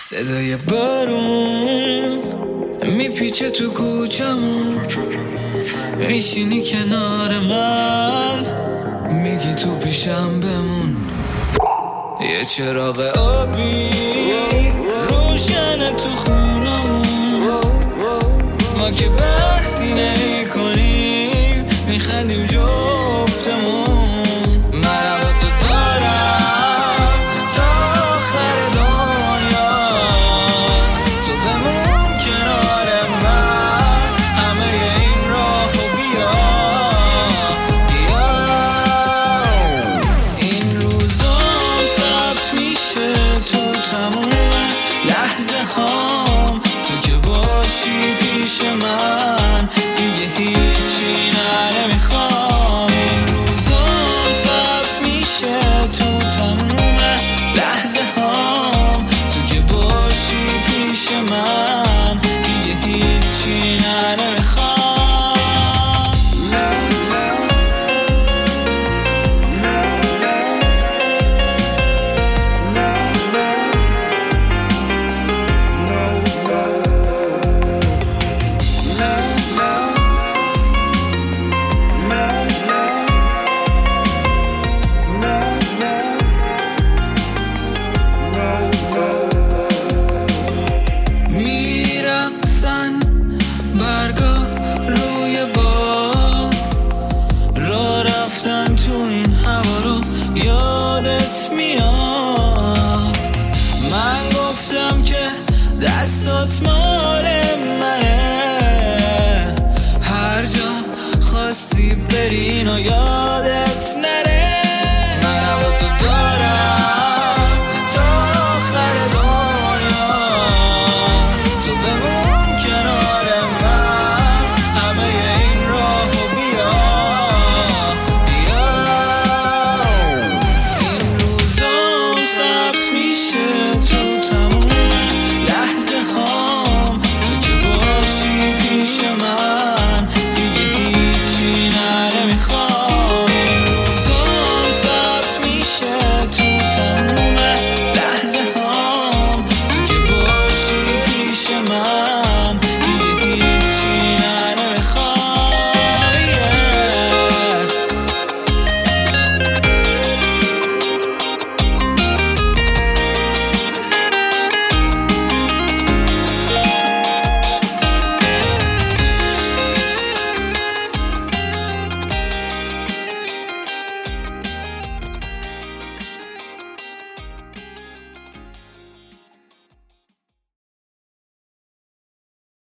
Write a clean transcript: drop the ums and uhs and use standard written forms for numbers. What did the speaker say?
صدای بارون میپیچه تو کوچمون، میشینی کنار من، میگی تو پیشم بمون. یه چراغ آبی روشنه تو خونمون، ما که بحثی نمی کنیم، میخندیم جفتمون. من با تو دارم تا آخر دنیا، تو بمون کنار من، همه این راهو بیا. این روزا ثبت میشه تو تموم لحظه هام، تو که باشی پیش من دیگه هیچی نمیخوام. این روزا ثبت میشه تو تموم لحظه هام، تو که باشی پیش من دیگه هیچی نمیخوام. تو این هوا رو یادت میاد، من گفتم که دستات مال منه، هر جا خواستی برین و یادت نره. من با تو دارم تا آخر دنیا، تو بمون کنار من، همه این راهو بیا. To